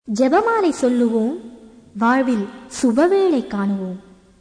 ஜெபமாலை சொல்லுவோம், வாழ்வில் சுபவேளை காணுவோம்.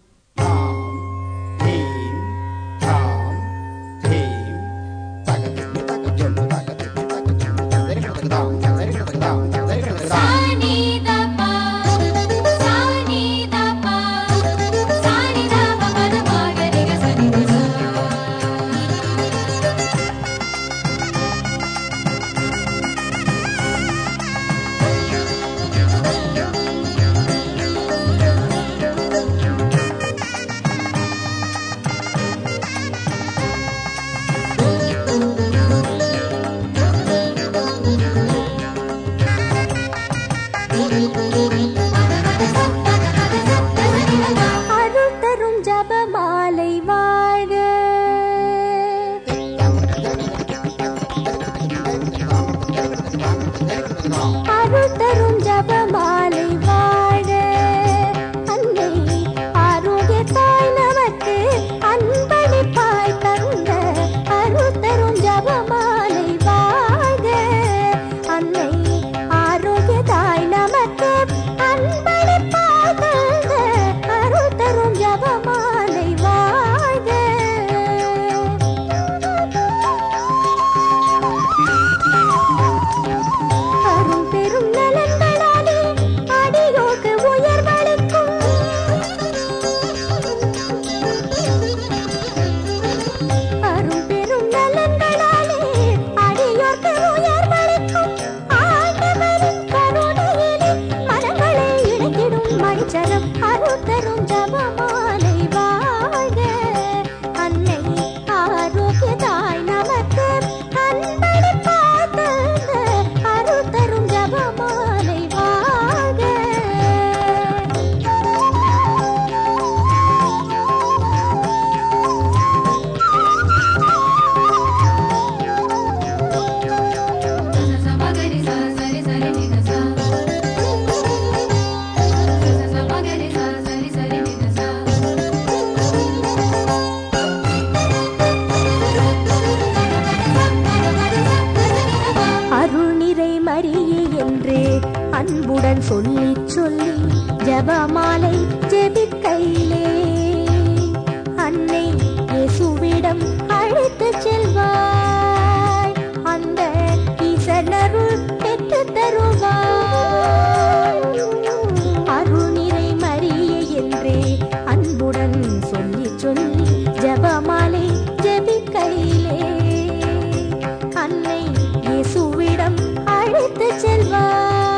அன்புடன் சொல்லி சொல்லி ஜெபமாலை ஜெபிக்கையிலே அன்னை இயேசுவிடம் அழைத்து செல்வாய், அந்த ஈசனருள் பெற்று தருவாய். அருள்நிறை மரியே என்றே அன்புடன் சொல்லி சொல்லி ஜெபமாலை ஜெபிக்கையிலே அன்னை இயேசுவிடம் அழைத்து செல்வாய்,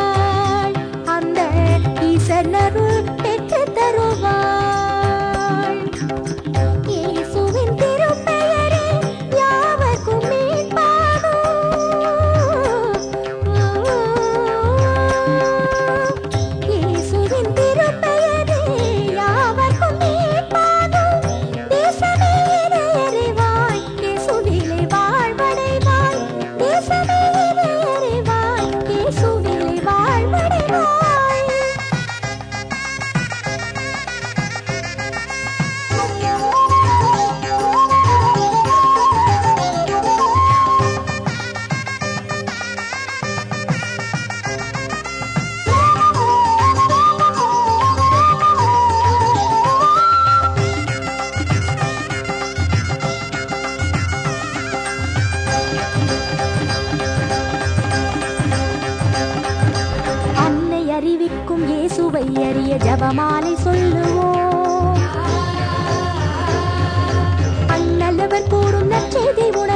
ஈசனருள் பெற்று தருவாள். இயேசுவின் திருப்பெயரே யாவர்க்கும் மீட்பாகும். இயேசுவின் திருப்பெயரே யாவர்க்கும் மீட்பாகும். தேசமே இதை அறிவாய், இயேசுவிலே வாழ்வடைவாய். தேசமே இதை அறிவாய், இயேசுவிலே வாழ்வடைவாய். அறிவிக்கும் இயேசுவை அறிய ஜெபமாலை சொல்லுவோம். அந்நல்லவர் கூறும் நற்செய்தி